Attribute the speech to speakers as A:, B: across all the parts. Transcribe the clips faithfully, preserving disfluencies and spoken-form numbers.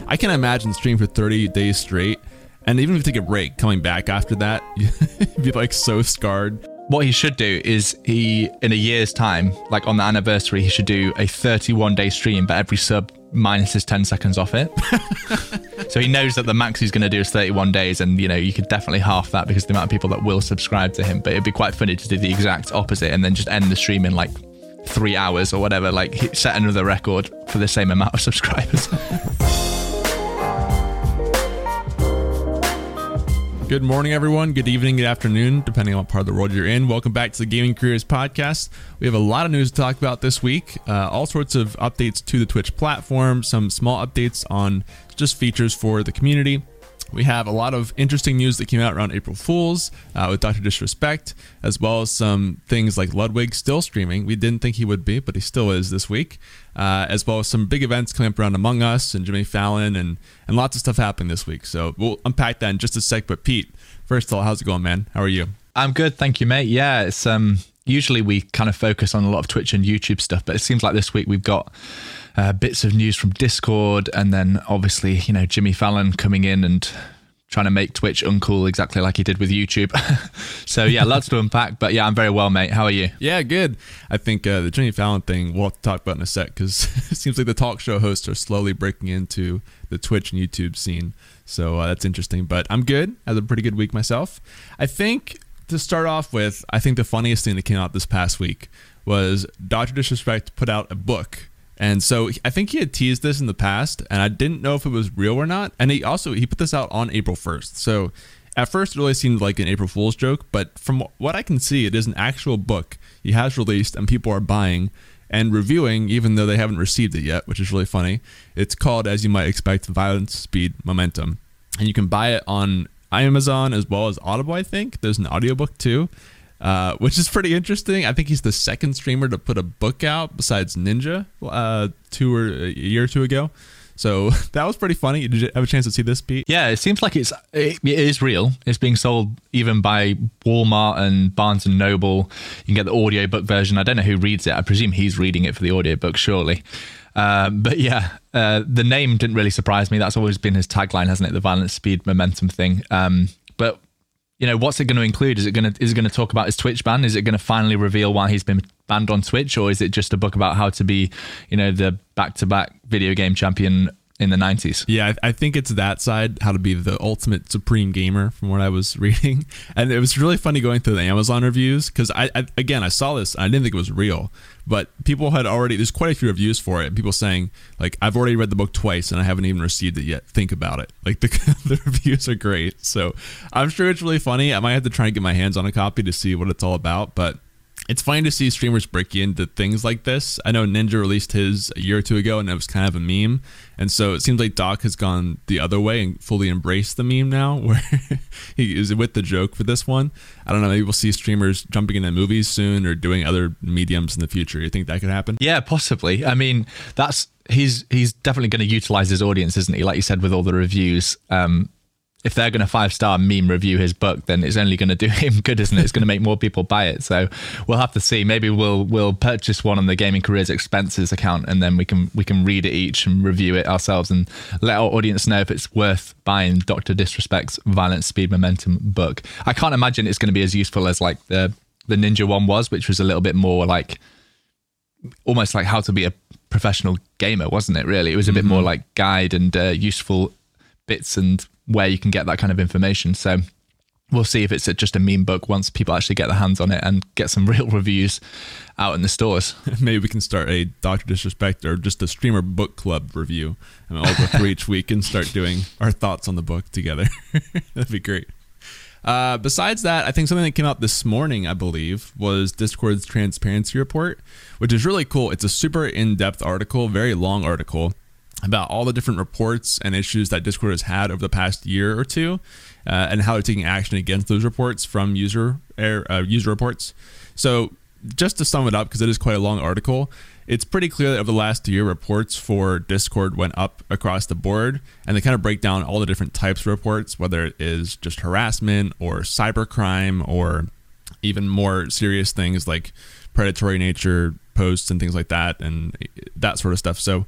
A: I can't imagine streaming for thirty days straight. And even if you take a break, coming back after that, you'd be like so scarred.
B: What he should do is he, in a year's time, like on the anniversary, he should do a thirty-one day stream, but every sub minuses ten seconds off it. So he knows that the max he's going to do is thirty-one days, and you know, you could definitely half that because of the amount of people that will subscribe to him. But it'd be quite funny to do the exact opposite and then just end the stream in like three hours or whatever, like set another record for the same amount of subscribers.
A: Good morning, everyone. Good evening, good afternoon, depending on what part of the world you're in. Welcome back to the Gaming Careers Podcast. We have a lot of news to talk about this week. Uh, all sorts of updates to the Twitch platform, some small updates on just features for the community. We have a lot of interesting news that came out around April Fools uh, with Doctor Disrespect, as well as some things like Ludwig still streaming. We didn't think he would be, but he still is this week, uh, as well as some big events coming up around Among Us and Jimmy Fallon, and, and lots of stuff happening this week. So we'll unpack that in just a sec. But Pete, first of all, how's it going, man? How are you?
B: I'm good, thank you, mate. Yeah, it's um usually we kind of focus on a lot of Twitch and YouTube stuff, but it seems like this week we've got uh, bits of news from Discord, and then obviously, you know, Jimmy Fallon coming in and trying to make Twitch uncool exactly like he did with YouTube. So yeah, lots to unpack, but yeah, I'm very well, mate. How are you?
A: Yeah, good. I think uh, the Jimmy Fallon thing we'll have to talk about in a sec, because it seems like the talk show hosts are slowly breaking into the Twitch and YouTube scene. So uh, that's interesting, but I'm good. I had a pretty good week myself. I think to start off with, I think the funniest thing that came out this past week was Doctor Disrespect put out a book. And so I think he had teased this in the past, and I didn't know if it was real or not. And he also, he put this out on April first. So at first it really seemed like an April Fool's joke, but from what I can see, it is an actual book he has released and people are buying and reviewing, even though they haven't received it yet, which is really funny. It's called, as you might expect, Violence, Speed, Momentum. And you can buy it on Amazon as well as Audible, I think. There's an audiobook too. Uh, which is pretty interesting. I think he's the second streamer to put a book out besides Ninja uh, two or a year or two ago. So that was pretty funny. Did you have a chance to see this, Pete?
B: Yeah, it seems like it's it, it is real. It's being sold even by Walmart and Barnes and Noble. You can get the audiobook version. I don't know who reads it. I presume he's reading it for the audiobook, surely. Um, but yeah, uh, the name didn't really surprise me. That's always been his tagline, hasn't it? The Violence, Speed, Momentum thing. Um, but you know, what's it going to include? Is it going to is it going to talk about his Twitch ban? Is it going to finally reveal why he's been banned on Twitch, or is it just a book about how to be, you know, the back-to-back video game champion in the nineties?
A: Yeah, I think it's that side, how to be the ultimate supreme gamer, from what I was reading. And it was really funny going through the Amazon reviews, because I, I again I saw this and I didn't think it was real, but people had already, there's quite a few reviews for it, and people saying like, I've already read the book twice and I haven't even received it yet, think about it. Like the, the reviews are great, so I'm sure it's really funny. I might have to try and get my hands on a copy to see what it's all about, but it's fine to see streamers break into things like this. I know Ninja released his a year or two ago, and it was kind of a meme. And so it seems like Doc has gone the other way and fully embraced the meme now, where he is with the joke for this one. I don't know, maybe we'll see streamers jumping into movies soon or doing other mediums in the future. You think that could happen?
B: Yeah, possibly. I mean, that's he's he's definitely going to utilize his audience, isn't he? Like you said, with all the reviews. Um, if they're going to five-star meme review his book, then it's only going to do him good, isn't it? It's going to make more people buy it. So we'll have to see. Maybe we'll we'll purchase one on the Gaming Careers Expenses account, and then we can we can read it each and review it ourselves and let our audience know if it's worth buying Doctor Disrespect's Violence, Speed, Momentum book. I can't imagine it's going to be as useful as like the the Ninja one was, which was a little bit more like almost like how to be a professional gamer, wasn't it? Really, it was a mm-hmm. bit more like guide and uh, useful bits and where you can get that kind of information. So we'll see if it's just a meme book once people actually get their hands on it and get some real reviews out in the stores.
A: Maybe we can start a Doctor Disrespect or just a streamer book club review, and we'll go through each week and start doing our thoughts on the book together. That'd be great. Uh, besides that, I think something that came out this morning, I believe, was Discord's transparency report, which is really cool. It's a super in-depth article, very long article, about all the different reports and issues that Discord has had over the past year or two, uh, and how they're taking action against those reports from user uh, user reports. So just to sum it up, because it is quite a long article, it's pretty clear that over the last year, reports for Discord went up across the board, and they kind of break down all the different types of reports, whether it is just harassment or cybercrime or even more serious things like predatory nature posts and things like that and that sort of stuff. So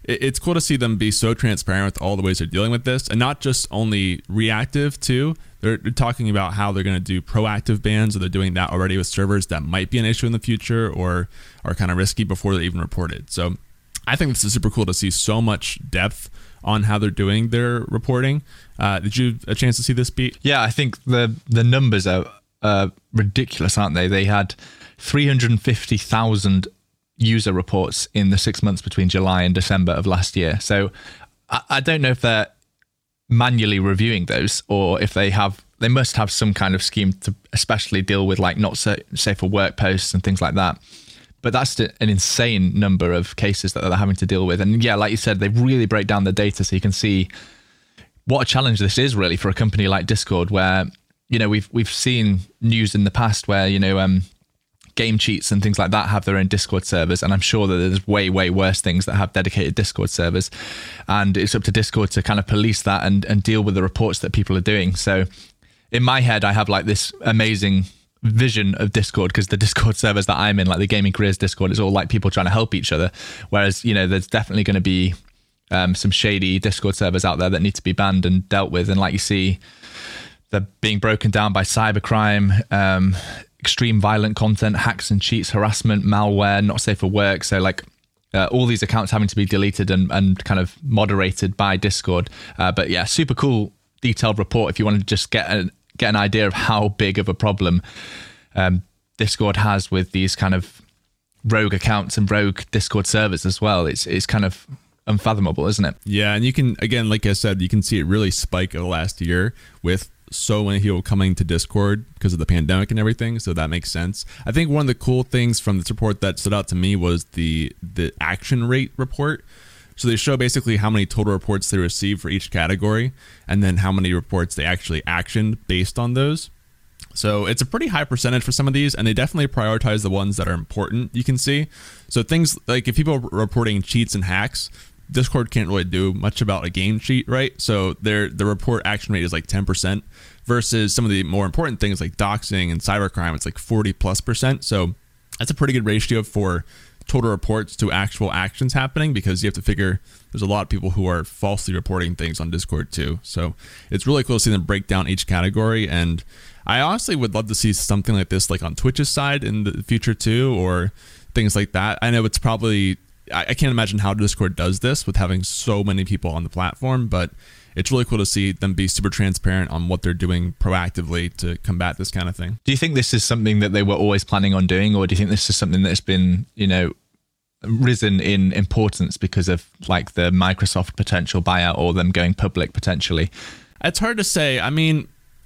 A: it's cool to see them be so transparent with all the ways they're dealing with this, and not just only reactive too. They're, they're talking about how they're going to do proactive bans, or they're doing that already with servers that might be an issue in the future or are kind of risky before they're even reported. So I think this is super cool to see so much depth on how they're doing their reporting. Uh, did you have a chance to see this, Pete?
B: Yeah, I think the the numbers are uh, ridiculous, aren't they? They had three hundred fifty thousand user reports in the six months between July and December of last year. So I, I don't know if they're manually reviewing those, or if they have, they must have some kind of scheme to especially deal with like not so, safe for work posts and things like that. But that's an insane number of cases that they're having to deal with. And yeah, like you said, they really break down the data so you can see what a challenge this is really for a company like Discord, where, you know, we've we've seen news in the past where, you know, um, Game Cheats and things like that have their own Discord servers, and I'm sure that there's way, way worse things that have dedicated Discord servers, and it's up to Discord to kind of police that and, and deal with the reports that people are doing. So in my head, I have like this amazing vision of Discord, because the Discord servers that I'm in, like the Gaming Careers Discord, is all like people trying to help each other, whereas, you know, there's definitely going to be um, some shady Discord servers out there that need to be banned and dealt with. And like you see, they're being broken down by cybercrime, um, extreme violent content, hacks and cheats, harassment, malware, not safe for work. So like uh, all these accounts having to be deleted and, and kind of moderated by Discord. Uh, but yeah, super cool detailed report if you want to just get an, get an idea of how big of a problem um, Discord has with these kind of rogue accounts and rogue Discord servers as well. It's it's kind of unfathomable, isn't it?
A: Yeah, and you can, again, like I said, you can see it really spike over the last year with so many people coming to Discord because of the pandemic and everything, so that makes sense. I think one of the cool things from this report that stood out to me was the the action rate report. So they show basically how many total reports they received for each category, and then how many reports they actually actioned based on those. So it's a pretty high percentage for some of these, and they definitely prioritize the ones that are important, you can see. So things like if people are reporting cheats and hacks, Discord can't really do much about a game cheat, right? So their the report action rate is like ten percent, versus some of the more important things like doxing and cybercrime, it's like forty plus percent. So that's a pretty good ratio for total reports to actual actions happening, because you have to figure there's a lot of people who are falsely reporting things on Discord too. So it's really cool to see them break down each category, and I honestly would love to see something like this like on Twitch's side in the future too, or things like that. I know it's probably, I can't imagine how Discord does this with having so many people on the platform, but it's really cool to see them be super transparent on what they're doing proactively to combat this kind of thing.
B: Do you think this is something that they were always planning on doing, or do you think this is something that's been, you know, risen in importance because of like the Microsoft potential buyout or them going public potentially?
A: It's hard to say. I mean,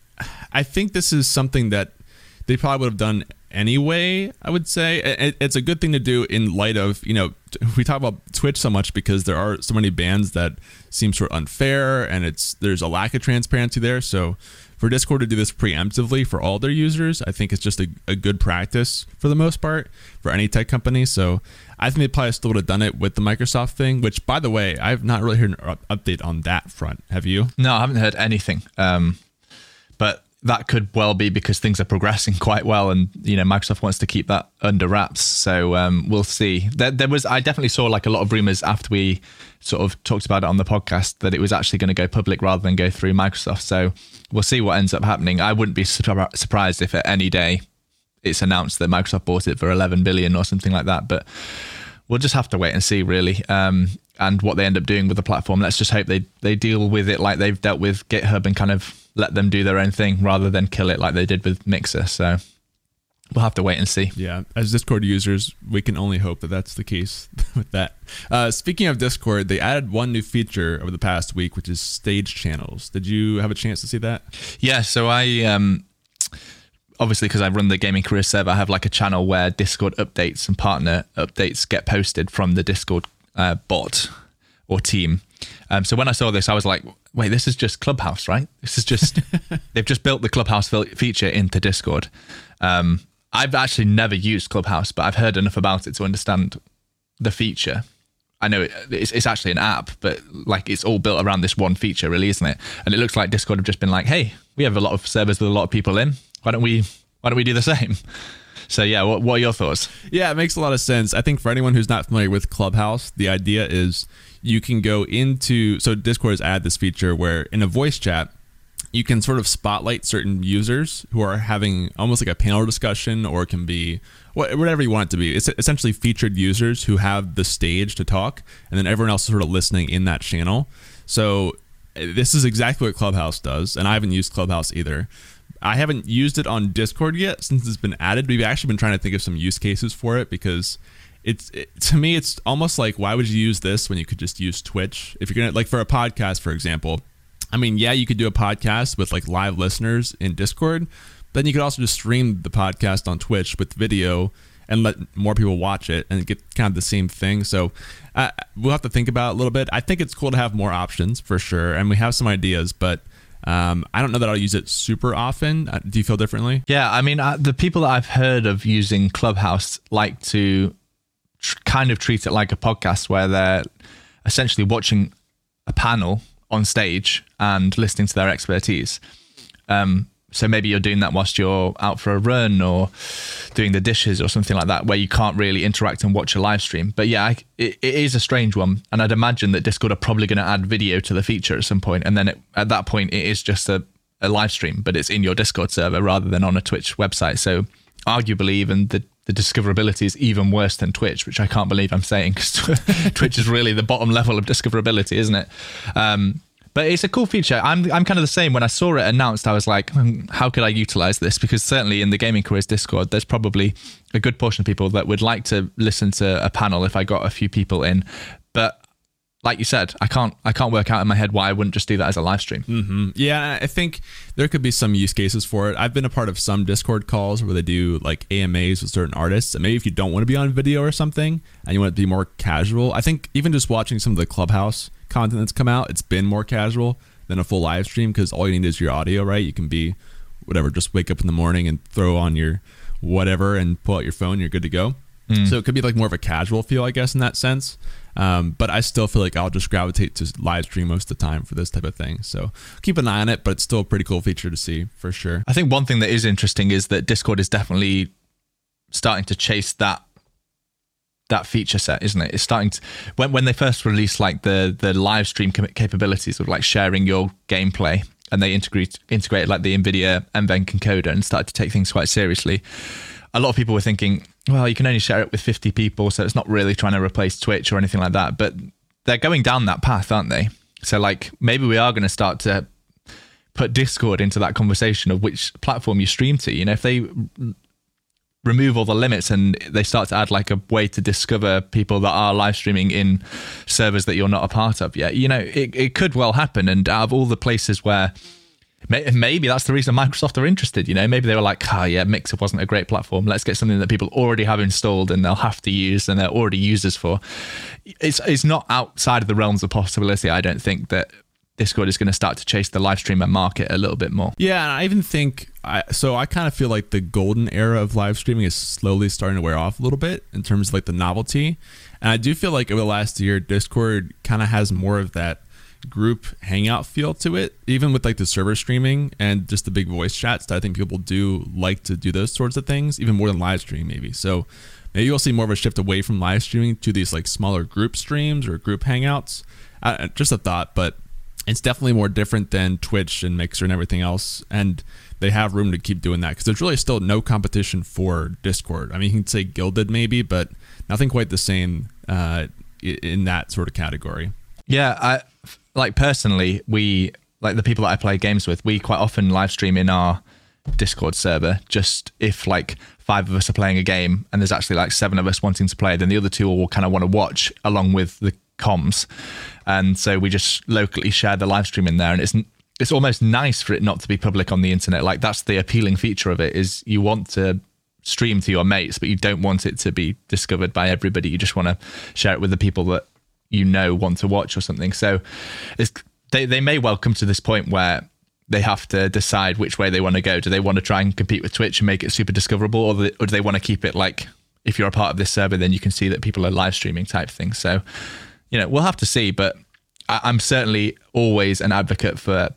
A: I think this is something that they probably would have done anyway, I would say. It's a good thing to do in light of, you know, we talk about Twitch so much because there are so many bans that seem sort of unfair, and it's there's a lack of transparency there. So for Discord to do this preemptively for all their users, I think it's just a, a good practice for the most part for any tech company. So I think they probably still would have done it with the Microsoft thing, which, by the way, I've not really heard an update on that front. Have you?
B: No, I haven't heard anything. Um, but that could well be because things are progressing quite well, and you know Microsoft wants to keep that under wraps. So um, we'll see. There, there was, I definitely saw like a lot of rumors after we sort of talked about it on the podcast that it was actually going to go public rather than go through Microsoft. So we'll see what ends up happening. I wouldn't be sur- surprised if at any day it's announced that Microsoft bought it for eleven billion or something like that. But we'll just have to wait and see, really, um, and what they end up doing with the platform. Let's just hope they they deal with it like they've dealt with GitHub and kind of let them do their own thing rather than kill it like they did with Mixer. So we'll have to wait and see.
A: Yeah, as Discord users, we can only hope that that's the case with that. Uh, speaking of Discord, they added one new feature over the past week, which is stage channels. Did you have a chance to see that?
B: Yeah, so I... Um, obviously, because I run the Gaming Careers server, I have like a channel where Discord updates and partner updates get posted from the Discord uh, bot or team. Um, so when I saw this, I was like, wait, this is just Clubhouse, right? This is just, they've just built the Clubhouse feature into Discord. Um, I've actually never used Clubhouse, but I've heard enough about it to understand the feature. I know it, it's, it's actually an app, but like it's all built around this one feature, really, isn't it? And it looks like Discord have just been like, hey, we have a lot of servers with a lot of people in. Why don't we, why don't we do the same? So yeah, what, what are your thoughts?
A: Yeah, it makes a lot of sense. I think for anyone who's not familiar with Clubhouse, the idea is you can go into, so Discord has added this feature where in a voice chat, you can sort of spotlight certain users who are having almost like a panel discussion, or it can be whatever you want it to be. It's essentially featured users who have the stage to talk, and then everyone else is sort of listening in that channel. So this is exactly what Clubhouse does, and I haven't used Clubhouse either. I haven't used it on Discord yet since it's been added. We've actually been trying to think of some use cases for it, because it's it, to me, it's almost like, why would you use this when you could just use Twitch? If you're gonna, like for a podcast, for example, I mean, yeah, you could do a podcast with like live listeners in Discord, but then you could also just stream the podcast on Twitch with video and let more people watch it and get kind of the same thing. So uh, we'll have to think about it a little bit. I think it's cool to have more options for sure, and we have some ideas, but um, I don't know that I'll use it super often. Uh, do you feel differently?
B: Yeah, I mean, uh, the people that I've heard of using Clubhouse like to tr- kind of treat it like a podcast, where they're essentially watching a panel on stage and listening to their expertise. Um, so maybe you're doing that whilst you're out for a run or doing the dishes or something like that, where you can't really interact and watch a live stream. But yeah, I, it, it is a strange one. And I'd imagine that Discord are probably going to add video to the feature at some point. And then it, at that point, it is just a, a live stream, but it's in your Discord server rather than on a Twitch website. So arguably even the the discoverability is even worse than Twitch, which I can't believe I'm saying, because Twitch is really the bottom level of discoverability, isn't it? Um, but it's a cool feature. I'm I'm kind of the same. When I saw it announced, I was like, hmm, how could I utilize this? Because certainly in the Gaming Careers Discord, there's probably a good portion of people that would like to listen to a panel if I got a few people in. But like you said, I can't I can't work out in my head why I wouldn't just do that as a live stream.
A: Mm-hmm. Yeah, I think there could be some use cases for it. I've been a part of some Discord calls where they do like A M As with certain artists. And maybe if you don't want to be on video or something and you want it to be more casual, I think even just watching some of the Clubhouse content that's come out, it's been more casual than a full live stream, because all you need is your audio, right? You can be whatever, just wake up in the morning and throw on your whatever and pull out your phone, you're good to go. Mm. So it could be like more of a casual feel, I guess, in that sense. Um, but I still feel like I'll just gravitate to live stream most of the time for this type of thing. So keep an eye on it, but it's still a pretty cool feature to see for sure.
B: I think one thing that is interesting is that Discord is definitely starting to chase that that feature set, isn't it? It's starting to, when when they first released like the the live stream capabilities of like sharing your gameplay, and they integrate integrated like the NVIDIA N V E N C encoder and started to take things quite seriously. A lot of people were thinking, well, you can only share it with fifty people, so it's not really trying to replace Twitch or anything like that. But they're going down that path, aren't they? So like maybe we are going to start to put Discord into that conversation of which platform you stream to. You know, if they remove all the limits and they start to add like a way to discover people that are live streaming in servers that you're not a part of yet, you know, it, it could well happen. And out of all the places where maybe that's the reason Microsoft are interested, you know, maybe they were like, oh yeah, Mixer wasn't a great platform. Let's get something that people already have installed and they'll have to use and they're already users for. It's it's not outside of the realms of possibility, I don't think, that Discord is going to start to chase the live streamer market a little bit more.
A: Yeah, and I even think, I, so I kind of feel like the golden era of live streaming is slowly starting to wear off a little bit in terms of like the novelty. And I do feel like over the last year, Discord kind of has more of that group hangout feel to it, even with like the server streaming and just the big voice chats that I think people do like to do those sorts of things, even more than live stream maybe. So maybe you'll see more of a shift away from live streaming to these like smaller group streams or group hangouts. Uh, just a thought, but it's definitely more different than Twitch and Mixer and everything else. And they have room to keep doing that because there's really still no competition for Discord. I mean, you can say Guilded maybe, but nothing quite the same uh, in that sort of category.
B: Yeah, I like personally, we like the people that I play games with, we quite often live stream in our Discord server. Just if like five of us are playing a game and there's actually like seven of us wanting to play, then the other two will kind of want to watch along with the comms. And so we just locally share the live stream in there, and it's it's almost nice for it not to be public on the internet. Like that's the appealing feature of it, is you want to stream to your mates, but you don't want it to be discovered by everybody. You just want to share it with the people that you know want to watch or something. So it's, they, they may well come to this point where they have to decide which way they want to go. Do they want to try and compete with Twitch and make it super discoverable, or, the, or do they want to keep it like, if you're a part of this server, then you can see that people are live streaming type thing. So, you know, we'll have to see, but I, I'm certainly always an advocate for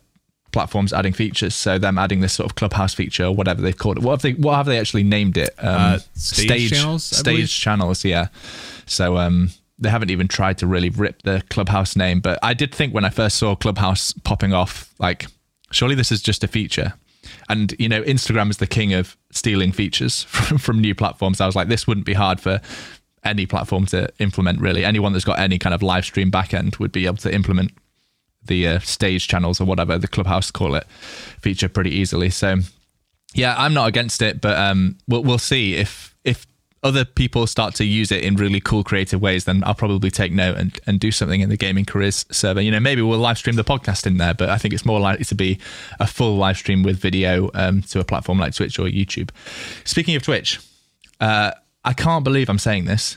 B: platforms adding features. So them adding this sort of Clubhouse feature or whatever they've called it. What have they, what have they actually named it? Um,
A: uh, stage, stage channels? I
B: Stage
A: believe?
B: channels, yeah. So um, they haven't even tried to really rip the Clubhouse name. But I did think when I first saw Clubhouse popping off, like, surely this is just a feature. And, you know, Instagram is the king of stealing features from, from new platforms. I was like, this wouldn't be hard for any platform to implement, really. Anyone that's got any kind of live stream backend would be able to implement the uh, stage channels or whatever the Clubhouse call it feature pretty easily. So yeah, I'm not against it, but um, we'll we'll see if if other people start to use it in really cool creative ways. Then I'll probably take note and, and do something in the gaming careers server. You know, maybe we'll live stream the podcast in there, but I think it's more likely to be a full live stream with video um, to a platform like Twitch or YouTube. Speaking of Twitch, uh, I can't believe I'm saying this.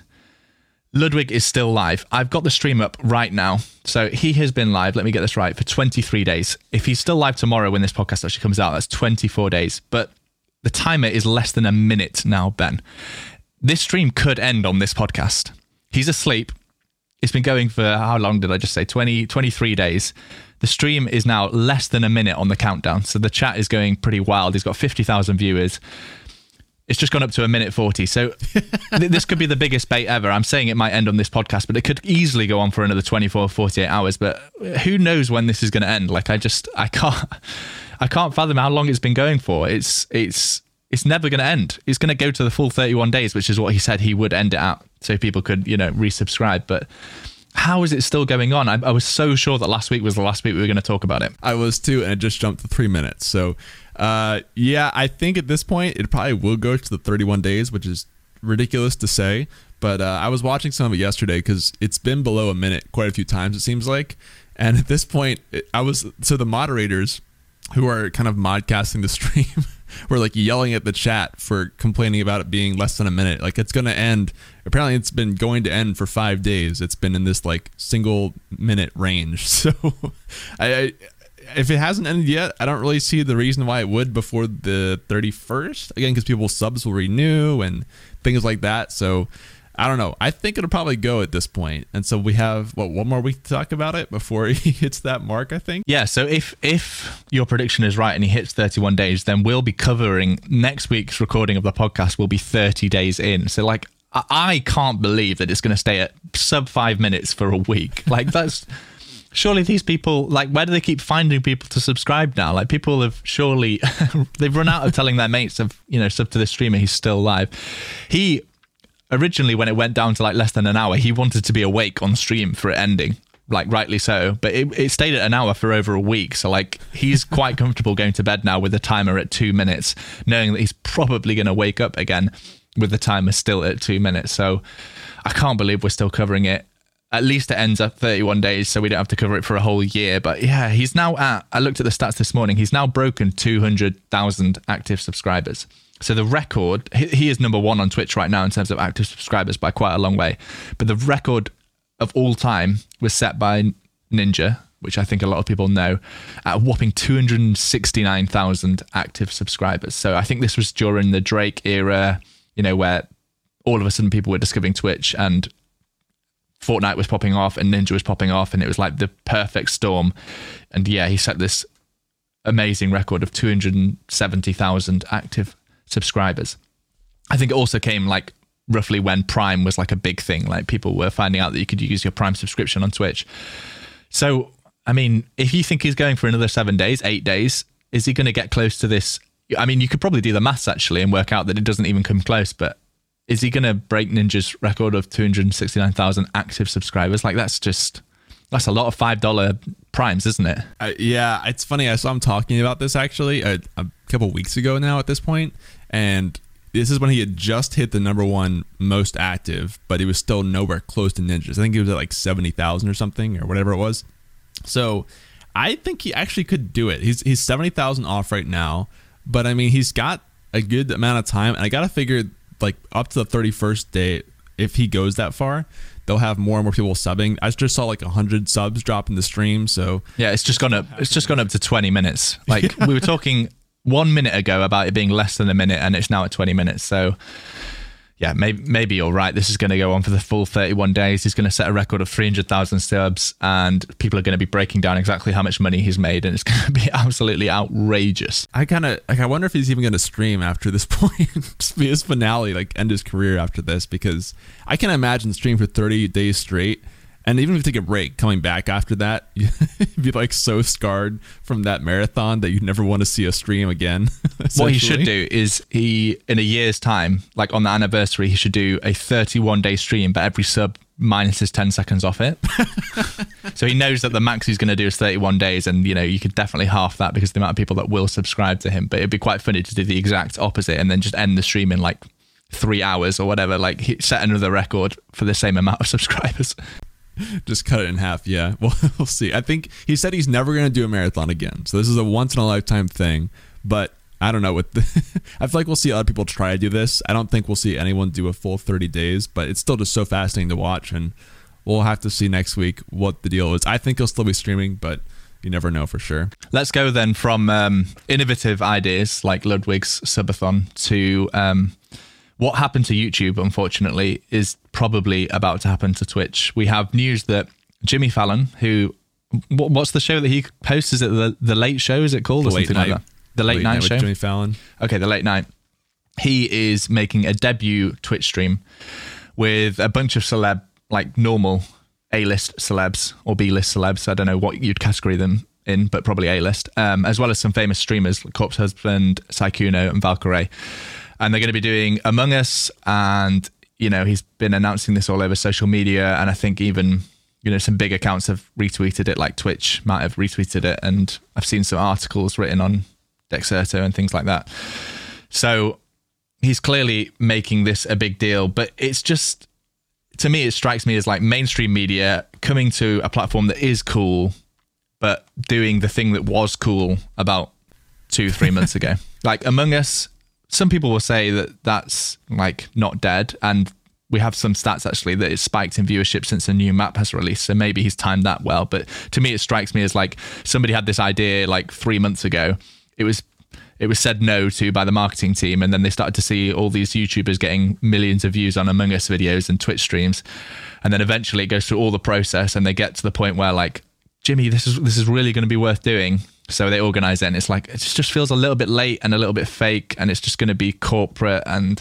B: Ludwig is still live. I've got the stream up right now. So he has been live, let me get this right, for twenty-three days. If he's still live tomorrow when this podcast actually comes out, that's twenty-four days. But the timer is less than a minute now, Ben. This stream could end on this podcast. He's asleep. It's been going for, how long did I just say? twenty, twenty-three days. The stream is now less than a minute on the countdown. So the chat is going pretty wild. He's got fifty thousand viewers. It's just gone up to a minute forty. So th- this could be the biggest bait ever. I'm saying it might end on this podcast, but it could easily go on for another twenty-four, forty-eight hours. But who knows when this is going to end? Like, I just, I can't, I can't fathom how long it's been going for. It's, it's, it's never going to end. It's going to go to the full thirty-one days, which is what he said he would end it at. So people could, you know, resubscribe. But how is it still going on? I, I was so sure that last week was the last week we were going to talk about it.
A: I was too, and it just jumped to three minutes. So, uh, yeah, I think at this point it probably will go to the thirty-one days, which is ridiculous to say. But uh, I was watching some of it yesterday because it's been below a minute quite a few times, it seems like. And at this point, it, I was so the moderators who are kind of modcasting the stream were like yelling at the chat for complaining about it being less than a minute. Like, it's going to end. Apparently it's been going to end for five days. It's been in this like single minute range. So I, I if it hasn't ended yet, I don't really see the reason why it would before the thirty-first. Again, because people's subs will renew and things like that. So I don't know. I think it'll probably go at this point. And so we have, what, one more week to talk about it before he hits that mark, I think?
B: Yeah, so if if your prediction is right and he hits thirty-one days, then we'll be covering next week's recording of the podcast will be thirty days in. So, like, I, I can't believe that it's going to stay at sub five minutes for a week. Like, that's... Surely these people, like, where do they keep finding people to subscribe now? Like, people have surely... they've run out of telling their mates of, you know, sub to the streamer, he's still live. He... Originally, when it went down to like less than an hour, he wanted to be awake on stream for it ending, like rightly so. But it, it stayed at an hour for over a week. So like he's quite comfortable going to bed now with the timer at two minutes, knowing that he's probably going to wake up again with the timer still at two minutes. So I can't believe we're still covering it. At least it ends at thirty-one days, so we don't have to cover it for a whole year. But yeah, he's now at, I looked at the stats this morning, he's now broken two hundred thousand active subscribers. So the record, he is number one on Twitch right now in terms of active subscribers by quite a long way. But the record of all time was set by Ninja, which I think a lot of people know, at a whopping two hundred sixty-nine thousand active subscribers. So I think this was during the Drake era, you know, where all of a sudden people were discovering Twitch and Fortnite was popping off and Ninja was popping off, and it was like the perfect storm. And yeah, he set this amazing record of two hundred seventy thousand active subscribers. I think it also came like roughly when Prime was like a big thing. Like people were finding out that you could use your Prime subscription on Twitch. So, I mean, if you think he's going for another seven days, eight days, is he going to get close to this? I mean, you could probably do the maths actually and work out that it doesn't even come close, but is he going to break Ninja's record of two hundred sixty-nine thousand active subscribers? Like that's just, that's a lot of five dollar primes, isn't it?
A: Uh, yeah, it's funny. I saw him talking about this actually a, a couple weeks ago now at this point, and this is when he had just hit the number one most active, but he was still nowhere close to Ninjas. I think he was at like seventy thousand or something or whatever it was. So I think he actually could do it. He's he's seventy thousand off right now, but I mean, he's got a good amount of time, and I got to figure like up to the thirty-first day, if he goes that far, they'll have more and more people subbing. I just saw like one hundred subs drop in the stream. So
B: yeah, it's just gone up. It's just gone up to twenty minutes. Like yeah. We were talking one minute ago about it being less than a minute, and it's now at twenty minutes. So yeah, maybe maybe you're right. This is going to go on for the full thirty-one days. He's going to set a record of three hundred thousand subs, and people are going to be breaking down exactly how much money he's made, and it's going to be absolutely outrageous.
A: I kind of like. I wonder if he's even going to stream after this point, just be his finale, like end his career after this, because I can imagine stream for thirty days straight. And even if you take a break, coming back after that, you'd be like so scarred from that marathon that you'd never want to see a stream again.
B: What he should do is he, in a year's time, like on the anniversary, he should do a thirty-one day stream, but every sub minuses ten seconds off it. So he knows that the max he's going to do is thirty-one days. And, you know, you could definitely half that because of the amount of people that will subscribe to him. But it'd be quite funny to do the exact opposite and then just end the stream in like three hours or whatever, like he set another record for the same amount of subscribers.
A: Just cut it in half. Yeah, well, we'll see. I think he said he's never going to do a marathon again. So this is a once in a lifetime thing. But I don't know. With the, I feel like we'll see other people try to do this. I don't think we'll see anyone do a full thirty days, but it's still just so fascinating to watch. And we'll have to see next week what the deal is. I think he'll still be streaming, but you never know for sure.
B: Let's go then from um, innovative ideas like Ludwig's subathon to um, what happened to YouTube, unfortunately, is probably about to happen to Twitch. We have news that Jimmy Fallon, who, what's the show that he posts? Is it the, the Late Show? Is it called?
A: The
B: or
A: Late
B: something
A: Night.
B: like that? The Late,
A: late
B: Night,
A: night
B: Show?
A: With Jimmy Fallon.
B: Okay, The Late Night. He is making a debut Twitch stream with a bunch of celeb, like normal A-list celebs or B-list celebs. I don't know what you'd category them in, but probably A-list, um, as well as some famous streamers like Corpse Husband, Sykkuno, and Valkyrae. And they're going to be doing Among Us, and, you know, he's been announcing this all over social media, and I think even, you know, some big accounts have retweeted it, like Twitch might have retweeted it, and I've seen some articles written on Dexerto and things like that. So he's clearly making this a big deal, but it's just, to me, it strikes me as like mainstream media coming to a platform that is cool, but doing the thing that was cool about two, three months ago. Like Among Us, some people will say that that's like not dead, and we have some stats actually that it's spiked in viewership since a new map has released, so maybe he's timed that well. But to me, it strikes me as like somebody had this idea like three months ago. It was it was said no to by the marketing team, and then they started to see all these YouTubers getting millions of views on Among Us videos and Twitch streams, and then eventually it goes through all the process, and they get to the point where like, Jimmy, this is this is really going to be worth doing. So they organize it, and it's like, it just feels a little bit late and a little bit fake, and it's just going to be corporate. And,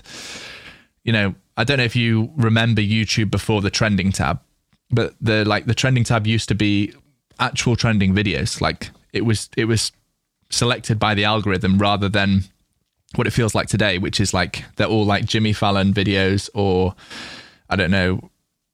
B: you know, I don't know if you remember YouTube before the trending tab, but the like the trending tab used to be actual trending videos. Like it was it was selected by the algorithm rather than what it feels like today, which is like they're all like Jimmy Fallon videos, or I don't know,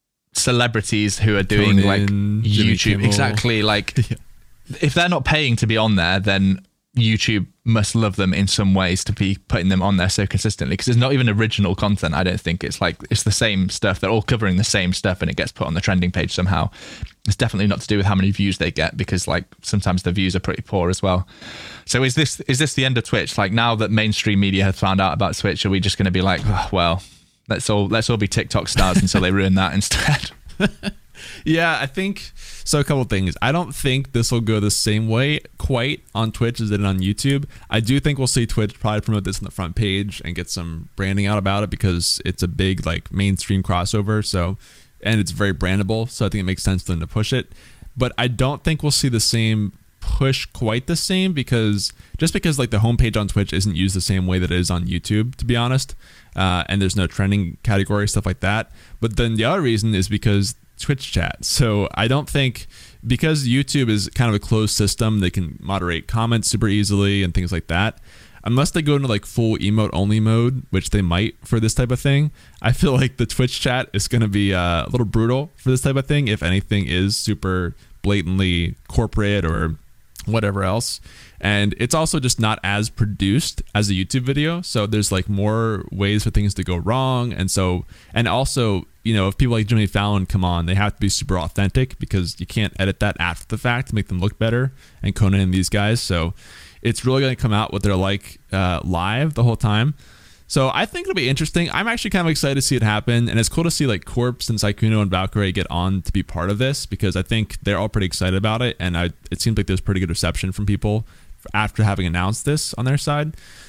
B: celebrities who are doing like YouTube. Exactly. Like yeah. If they're not paying to be on there, then YouTube must love them in some ways to be putting them on there so consistently, because it's not even original content. I don't think it's like, it's the same stuff. They're all covering the same stuff, and it gets put on the trending page somehow. It's definitely not to do with how many views they get, because like sometimes the views are pretty poor as well. So is this is this the end of Twitch? Like now that mainstream media has found out about Twitch, are we just going to be like, oh, well, let's all let's all be TikTok stars until they ruin that instead?
A: Yeah, I think so. A couple of things. I don't think this will go the same way quite on Twitch as it did on YouTube. I do think we'll see Twitch probably promote this on the front page and get some branding out about it, because it's a big like mainstream crossover. So, and it's very brandable. So I think it makes sense for them to push it. But I don't think we'll see the same push quite the same, because just because like the homepage on Twitch isn't used the same way that it is on YouTube, to be honest. Uh, and there's no trending category, stuff like that. But then the other reason is because Twitch chat. So I don't think, because YouTube is kind of a closed system, they can moderate comments super easily and things like that. Unless they go into like full emote only mode, which they might for this type of thing, I feel like the Twitch chat is going to be uh, a little brutal for this type of thing. If anything is super blatantly corporate or whatever else. And it's also just not as produced as a YouTube video. So there's like more ways for things to go wrong. And so, and also, you know, if people like Jimmy Fallon come on, they have to be super authentic, because you can't edit that after the fact to make them look better. And Conan and these guys. So it's really going to come out what they're like uh, live the whole time. So I think it'll be interesting. I'm actually kind of excited to see it happen. And it's cool to see like Corpse and Sykkuno and Valkyrae get on to be part of this, because I think they're all pretty excited about it. And I, it seems like there's pretty good reception from people after having announced this on their side.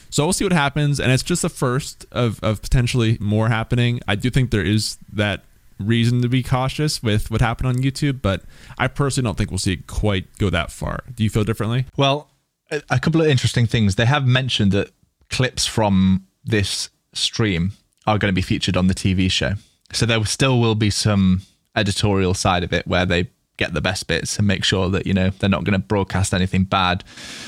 A: So we'll see what happens. And it's just the first of, of potentially more happening. I do think there is that reason to be cautious with what happened on YouTube, but I personally don't think we'll see it quite go that far. Do you feel differently?
B: Well, a couple of interesting things. They have mentioned that clips from this stream are going to be featured on the T V show. So there still will be some editorial side of it where they get the best bits and make sure that, you know, they're not going to broadcast anything bad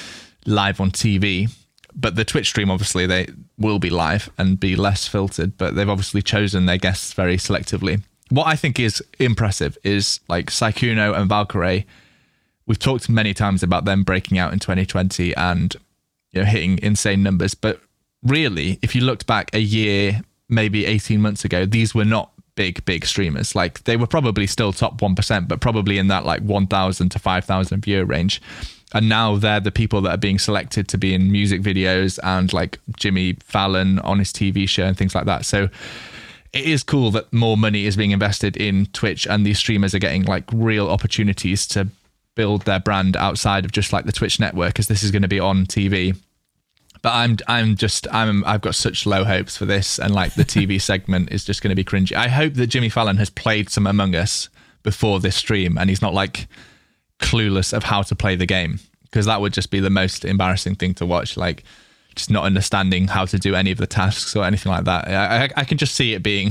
B: live on T V. But the Twitch stream, obviously, they will be live and be less filtered, but they've obviously chosen their guests very selectively. What I think is impressive is like Sykkuno and Valkyrae. We've talked many times about them breaking out in twenty twenty and, you know, hitting insane numbers. But really, if you looked back a year, maybe eighteen months ago, these were not big, big streamers. Like they were probably still top one percent, but probably in that like one thousand to five thousand viewer range. And now they're the people that are being selected to be in music videos and like Jimmy Fallon on his T V show and things like that. So it is cool that more money is being invested in Twitch and these streamers are getting like real opportunities to build their brand outside of just like the Twitch network, because this is going to be on T V. But I'm I'm just I'm I've got such low hopes for this, and like the T V segment is just going to be cringy. I hope that Jimmy Fallon has played some Among Us before this stream and he's not like clueless of how to play the game, because that would just be the most embarrassing thing to watch. Like just not understanding how to do any of the tasks or anything like that. I, I, I can just see it being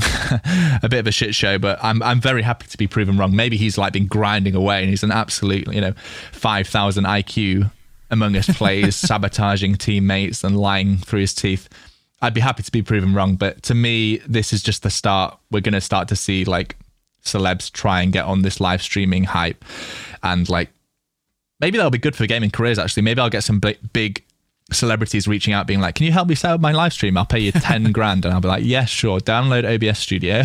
B: a bit of a shit show, but I'm I'm very happy to be proven wrong. Maybe he's like been grinding away and he's an absolute, you know, five thousand I Q Among Us plays, sabotaging teammates and lying through his teeth. I'd be happy to be proven wrong, but to me, this is just the start. We're going to start to see like celebs try and get on this live streaming hype, and like maybe that'll be good for gaming careers. Actually, maybe I'll get some big, big celebrities reaching out being like, can you help me set up my live stream? I'll pay you ten grand. And I'll be like, yes, yeah, sure. Download O B S Studio.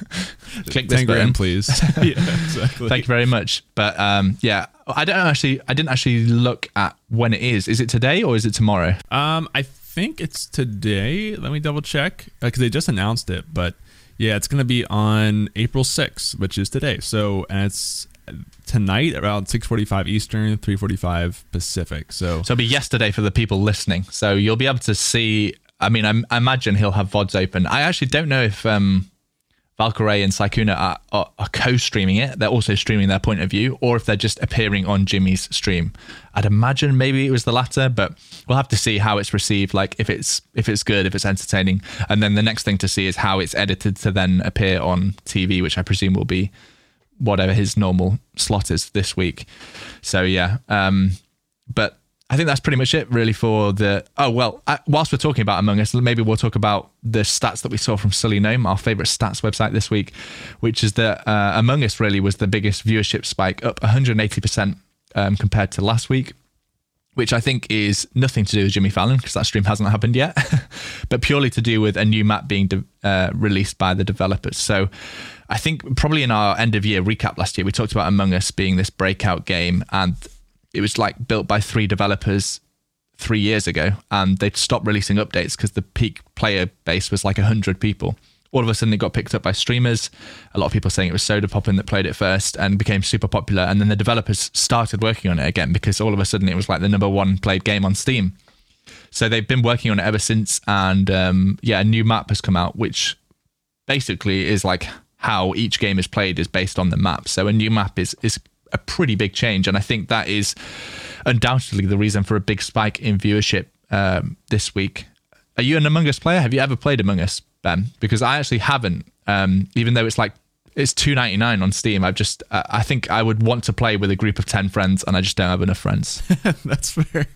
B: Click this
A: ten
B: button,
A: grand, please. Yeah, exactly.
B: Thank you very much. But um, yeah, I don't actually, I didn't actually look at when it is. Is it today or is it tomorrow?
A: Um, I think it's today. Let me double check because uh, they just announced it. But yeah, it's going to be on April sixth, which is today. So, and it's tonight around six forty-five Eastern, three forty-five Pacific. So,
B: so it'll be yesterday for the people listening. So you'll be able to see. I mean, I, I imagine he'll have V O Ds open. I actually don't know if um, Valkyrae and Sykkuno are, are, are co-streaming it. They're also streaming their point of view, or if they're just appearing on Jimmy's stream. I'd imagine maybe it was the latter, but we'll have to see how it's received. Like if it's if it's good, if it's entertaining, and then the next thing to see is how it's edited to then appear on T V, which I presume will be whatever his normal slot is this week. So yeah, um, but I think that's pretty much it really for the, oh, well, I, whilst we're talking about Among Us, maybe we'll talk about the stats that we saw from Sully Gnome, our favorite stats website this week, which is that uh, Among Us really was the biggest viewership spike, up one hundred eighty percent um, compared to last week, which I think is nothing to do with Jimmy Fallon because that stream hasn't happened yet, but purely to do with a new map being de- uh, released by the developers. So I think probably in our end of year recap last year, we talked about Among Us being this breakout game, and it was like built by three developers three years ago, and they'd stopped releasing updates because the peak player base was like one hundred people. All of a sudden it got picked up by streamers. A lot of people saying it was Sodapoppin that played it first and became super popular. And then the developers started working on it again because all of a sudden it was like the number one played game on Steam. So they've been working on it ever since. And um, yeah, a new map has come out, which basically is like how each game is played is based on the map. So a new map is is a pretty big change. And I think that is undoubtedly the reason for a big spike in viewership um, this week. Are you an Among Us player? Have you ever played Among Us, Ben? Because I actually haven't, um, even though it's like, it's two ninety-nine on Steam. I've just, uh, I think I would want to play with a group of ten friends and I just don't have enough friends.
A: That's fair.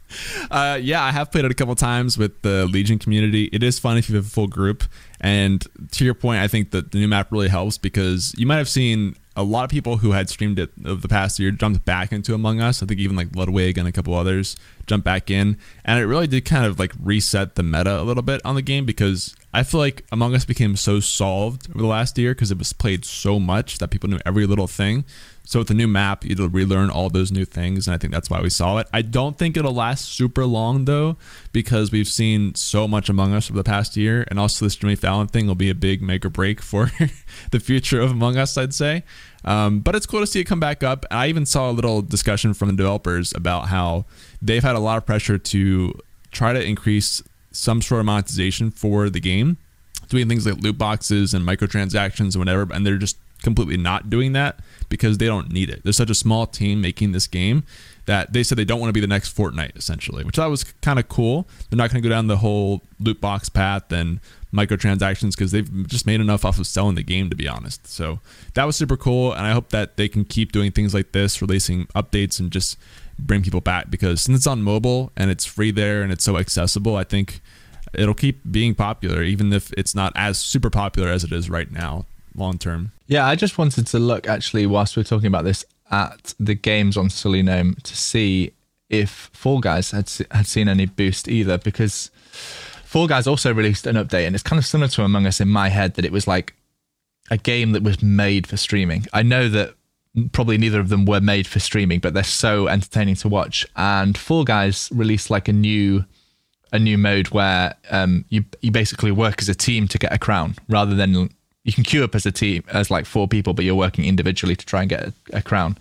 A: Uh, yeah, I have played it a couple times with the Legion community. It is fun if you have a full group. And to your point, I think that the new map really helps because you might have seen a lot of people who had streamed it over the past year jumped back into Among Us. I think even like Ludwig and a couple others jumped back in. And it really did kind of like reset the meta a little bit on the game because I feel like Among Us became so solved over the last year because it was played so much that people knew every little thing. So with the new map, you'll relearn all those new things, and I think that's why we saw it. I don't think it'll last super long, though, because we've seen so much Among Us over the past year, and also this Jimmy Fallon thing will be a big make or break for the future of Among Us, I'd say. Um, but it's cool to see it come back up. I even saw a little discussion from the developers about how they've had a lot of pressure to try to increase some sort of monetization for the game, doing things like loot boxes and microtransactions and whatever, and they're just completely not doing that because they don't need it. There's such a small team making this game that they said they don't want to be the next Fortnite, essentially, which I thought was kind of cool. They're not going to go down the whole loot box path and microtransactions because they've just made enough off of selling the game, to be honest. So that was super cool, and I hope that they can keep doing things like this, releasing updates and just bring people back, because since it's on mobile and it's free there and it's so accessible, I think it'll keep being popular, even if it's not as super popular as it is right now long term.
B: Yeah, I just wanted to look, actually, whilst we're talking about this, at the games on Sully Gnome to see if Fall Guys had had seen any boost either, because Fall Guys also released an update, and it's kind of similar to Among Us in my head, that it was like a game that was made for streaming. I know that probably neither of them were made for streaming, but they're so entertaining to watch. And Fall Guys released like a new a new mode where um, you you basically work as a team to get a crown, rather than you can queue up as a team as like four people, but you're working individually to try and get a, a crown.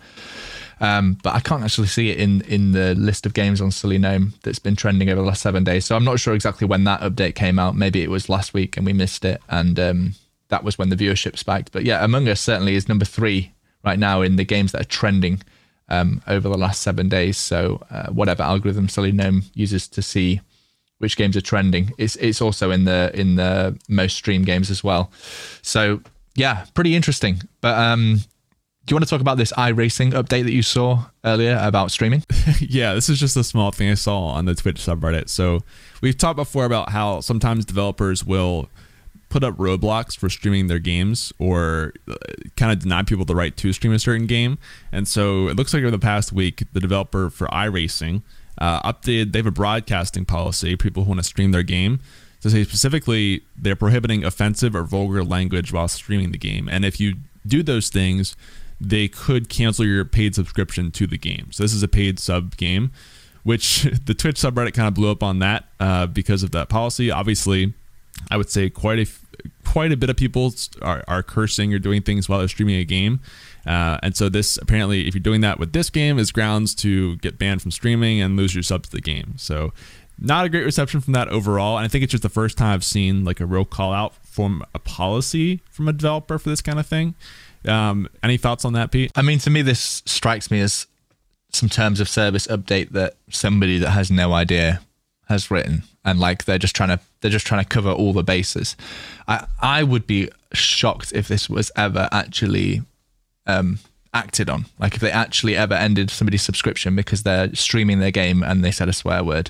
B: Um, but I can't actually see it in in the list of games on Sully Gnome that's been trending over the last seven days. So I'm not sure exactly when that update came out. Maybe it was last week and we missed it, and um, that was when the viewership spiked. But yeah, Among Us certainly is number three right now in the games that are trending um, over the last seven days. So uh, whatever algorithm Sully Gnome uses to see which games are trending, it's it's also in the in the most streamed games as well. So yeah, pretty interesting. But um, do you want to talk about this iRacing update that you saw earlier about streaming?
A: Yeah, this is just a small thing I saw on the Twitch subreddit. So we've talked before about how sometimes developers will put up roadblocks for streaming their games, or kind of deny people the right to stream a certain game. And so it looks like over the past week, the developer for iRacing uh, updated, they have a broadcasting policy, people who want to stream their game, to say specifically they're prohibiting offensive or vulgar language while streaming the game. And if you do those things, they could cancel your paid subscription to the game. So this is a paid sub game, which the Twitch subreddit kind of blew up on that uh, because of that policy. Obviously, I would say quite a quite a bit of people are, are cursing or doing things while they're streaming a game. Uh, and so this, apparently, if you're doing that with this game, is grounds to get banned from streaming and lose your sub to the game. So not a great reception from that overall. And I think it's just the first time I've seen like a real call out from a policy from a developer for this kind of thing. Um, any thoughts on that, Pete?
B: I mean, to me, this strikes me as some terms of service update that somebody that has no idea has written, and like they're just trying to they're just trying to cover all the bases. I I would be shocked if this was ever actually um, acted on. Like if they actually ever ended somebody's subscription because they're streaming their game and they said a swear word.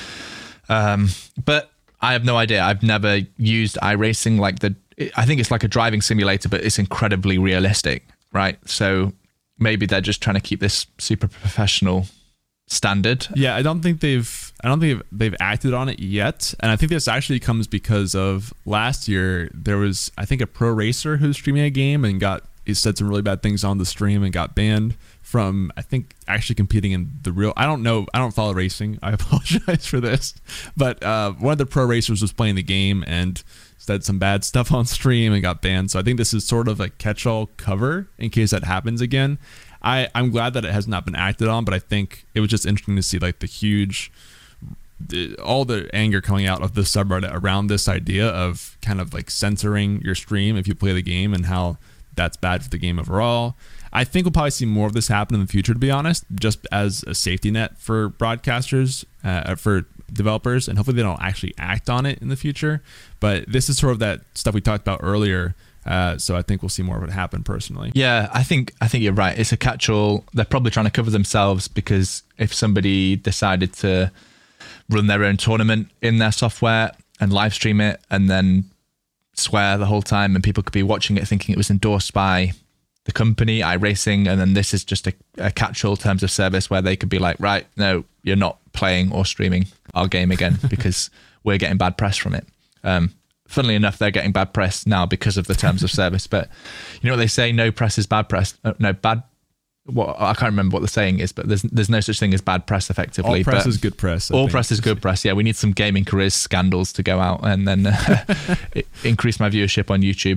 B: Um, but I have no idea. I've never used iRacing. Like the I think it's like a driving simulator, but it's incredibly realistic, right? So maybe they're just trying to keep this super professional standard.
A: Yeah, I don't think they've I don't think they've, they've acted on it yet, and I think this actually comes because of last year there was, I think, a pro racer who was streaming a game and got he said some really bad things on the stream and got banned from, I think, actually competing in the real. I don't know. I don't follow racing. I apologize for this, but uh, one of the pro racers was playing the game and said some bad stuff on stream and got banned. So I think this is sort of a catch-all cover in case that happens again. I, I'm glad that it has not been acted on, but I think it was just interesting to see like the huge, the, all the anger coming out of the subreddit around this idea of kind of like censoring your stream if you play the game, and how that's bad for the game overall. I think we'll probably see more of this happen in the future, to be honest, just as a safety net for broadcasters, uh, for developers, and hopefully they don't actually act on it in the future. But this is sort of that stuff we talked about earlier. Uh, so I think we'll see more of it happen personally.
B: Yeah, I think I think you're right. It's a catch-all. They're probably trying to cover themselves, because if somebody decided to run their own tournament in their software and live stream it and then swear the whole time, and people could be watching it thinking it was endorsed by the company, iRacing, and then this is just a, a catch-all terms of service where they could be like, right, no, you're not playing or streaming our game again because we're getting bad press from it. Um, Funnily enough, they're getting bad press now because of the terms of service. But you know what they say? No press is bad press. Uh, no bad. What I can't remember what the saying is, but there's there's no such thing as bad press. Effectively,
A: all press
B: but
A: is good press. I
B: all
A: think.
B: press is good press. Yeah, we need some gaming careers scandals to go out and then uh, increase my viewership on YouTube.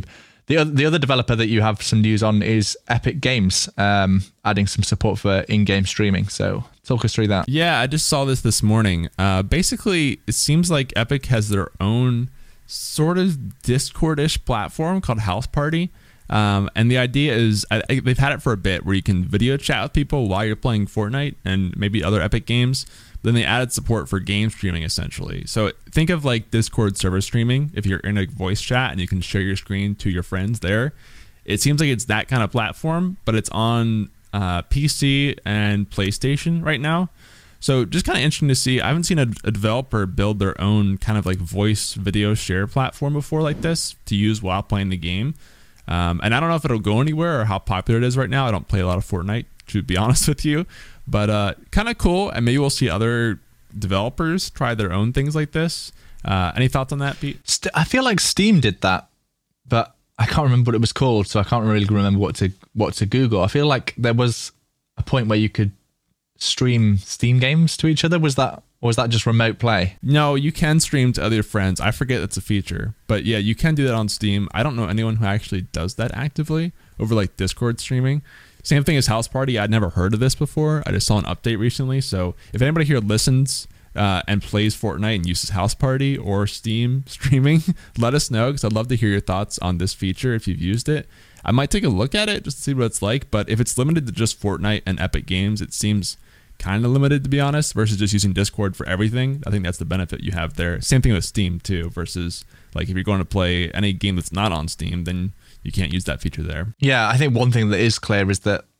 B: The other, the other developer that you have some news on is Epic Games, um, adding some support for in-game streaming. So talk us through that.
A: Yeah, I just saw this this morning. Uh, basically, it seems like Epic has their own sort of Discord-ish platform called House Party. Um, and the idea is, I, I, they've had it for a bit, where you can video chat with people while you're playing Fortnite and maybe other Epic games. Then they added support for game streaming, essentially. So think of like Discord server streaming. If you're in a voice chat and you can share your screen to your friends there, it seems like it's that kind of platform, but it's on uh, P C and PlayStation right now. So just kind of interesting to see. I haven't seen a, a developer build their own kind of like voice video share platform before like this to use while playing the game. Um, and I don't know if it'll go anywhere or how popular it is right now. I don't play a lot of Fortnite, to be honest with you. But uh, kind of cool, and maybe we'll see other developers try their own things like this. Uh, any thoughts on that, Pete?
B: St- I feel like Steam did that, but I can't remember what it was called, so I can't really remember what to what to Google. I feel like there was a point where you could stream Steam games to each other. Was that, or was that just remote play?
A: No, you can stream to other friends. I forget that's a feature, but yeah, you can do that on Steam. I don't know anyone who actually does that actively over like Discord streaming. Same thing as House Party. I'd never heard of this before. I just saw an update recently. So if anybody here listens uh, and plays Fortnite and uses House Party or Steam streaming, let us know, because I'd love to hear your thoughts on this feature if you've used it. I might take a look at it just to see what it's like. But if it's limited to just Fortnite and Epic Games, it seems kind of limited, to be honest, versus just using Discord for everything. I think that's the benefit you have there. Same thing with Steam too, versus like if you're going to play any game that's not on Steam, then you can't use that feature there.
B: Yeah, I think one thing that is clear is that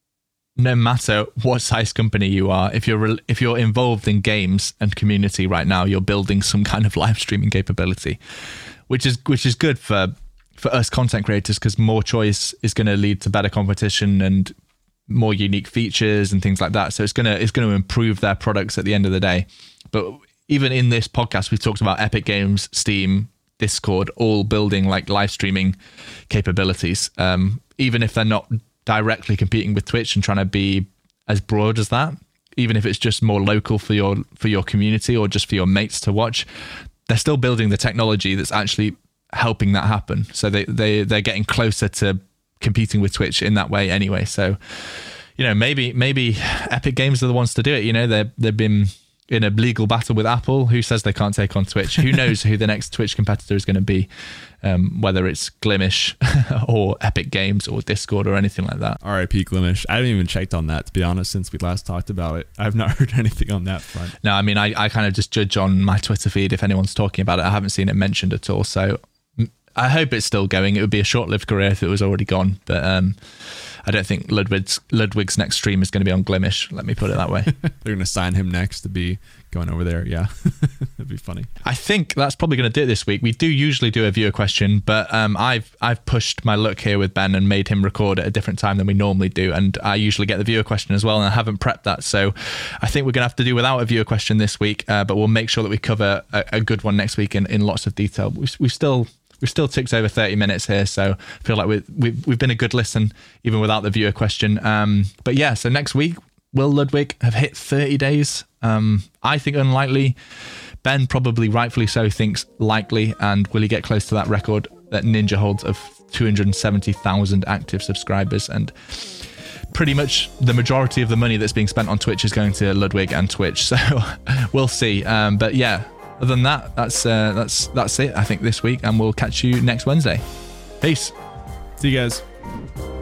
B: no matter what size company you are, if you're if you're involved in games and community right now, you're building some kind of live streaming capability, which is which is good for for us content creators, because more choice is going to lead to better competition and more unique features and things like that. So it's gonna it's going to improve their products at the end of the day. But even in this podcast, we've talked about Epic Games, Steam, Discord, all building like live streaming capabilities, um, even if they're not directly competing with Twitch and trying to be as broad as that, even if it's just more local for your for your community or just for your mates to watch, they're still building the technology that's actually helping that happen. So they, they, they're getting closer to competing with Twitch in that way anyway. So, you know, maybe maybe Epic Games are the ones to do it. You know, they've, they've been in a legal battle with Apple. Who says they can't take on Twitch? Who knows who the next Twitch competitor is going to be, um, whether it's Glimish or Epic Games or Discord or anything like that.
A: R I P Glimish. I haven't even checked on that, to be honest, since we last talked about it. I've not heard anything on that front.
B: No, I mean, I, I kind of just judge on my Twitter feed if anyone's talking about it. I haven't seen it mentioned at all. So I hope it's still going. It would be a short-lived career if it was already gone. But um, I don't think Ludwig's, Ludwig's next stream is going to be on Glimish. Let me put it that way.
A: They're going to sign him next to be going over there. Yeah, that'd be funny.
B: I think that's probably going to do it this week. We do usually do a viewer question, but um, I've I've pushed my luck here with Ben and made him record at a different time than we normally do. And I usually get the viewer question as well, and I haven't prepped that. So I think we're going to have to do without a viewer question this week, uh, but we'll make sure that we cover a, a good one next week in, in lots of detail. We've, we've still... We've still ticked over thirty minutes here, so I feel like we've, we've, we've been a good listen, even without the viewer question. Um, but yeah, so next week, will Ludwig have hit thirty days? Um, I think unlikely. Ben probably rightfully so thinks likely. And will he get close to that record that Ninja holds of two hundred seventy thousand active subscribers? And pretty much the majority of the money that's being spent on Twitch is going to Ludwig and Twitch. So we'll see. Um, but yeah. Other than that, that's uh, that's that's it, I think, this week, and we'll catch you next Wednesday. Peace.
A: See you guys.